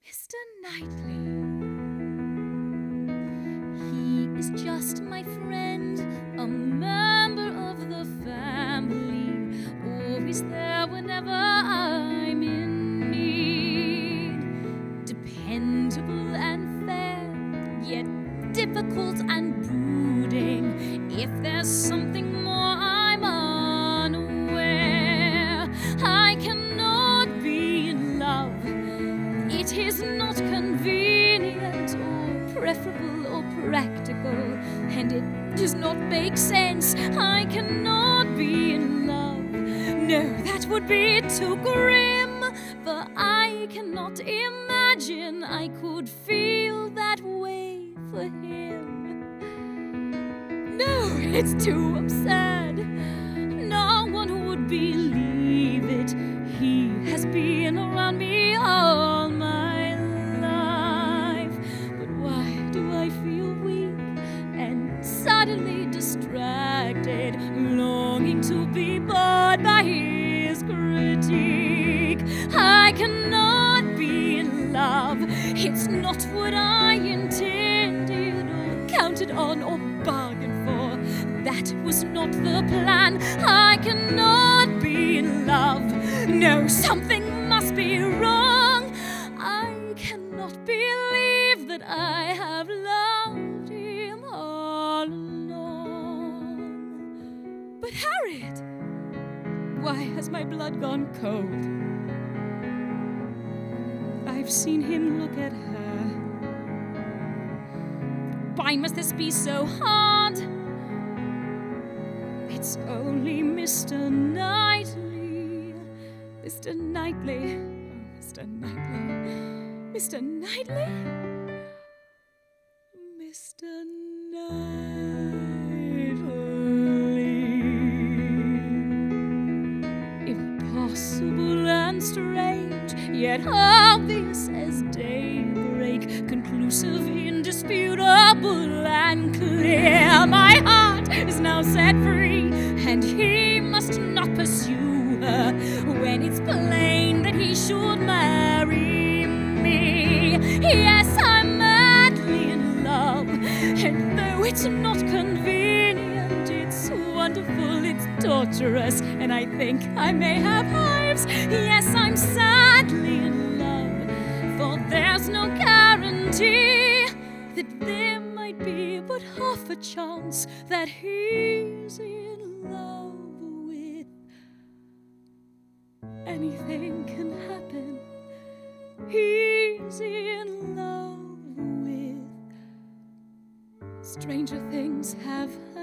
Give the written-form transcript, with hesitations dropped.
Mr. Knightley. He is just my friend, a member of the family, always there whenever I'm in need. Dependable and fair, yet difficult and brooding. If there's something more, I'm unaware. I cannot be in love. It is not convenient or preferable or practical, and it does not make sense. I cannot be in love. No, that would be too grim, for I cannot imagine I could feel that way for him. No, it's too absurd. No one would believe it. He has been around me all my life. But why do I feel weak and suddenly distracted, longing to be bored by his critique? I cannot be in love. It's not what I intended or counted on or bargained for. That was not the plan. I cannot be in love. No, something must be wrong. I cannot believe that I have loved him all along. But Harriet, why has my blood gone cold? I've seen him look at her. Why must this be so hard? It's only Mr. Knightley. Mr. Knightley. Oh, Mr. Knightley. Mr. Knightley? Mr. Knightley. Impossible and strange, yet obvious as daybreak, conclusive, indisputable and clear. My heart is now set free, and he must not pursue her when it's plain that he should marry me. Yes, I'm madly in love, and though it's not convenient, it's wonderful, it's torturous, and I think I may have hives. Yes, I'm sadly in love, for there's no guarantee that there might be but half a chance that he's in love with. Anything can happen. He's in love with. Stranger things have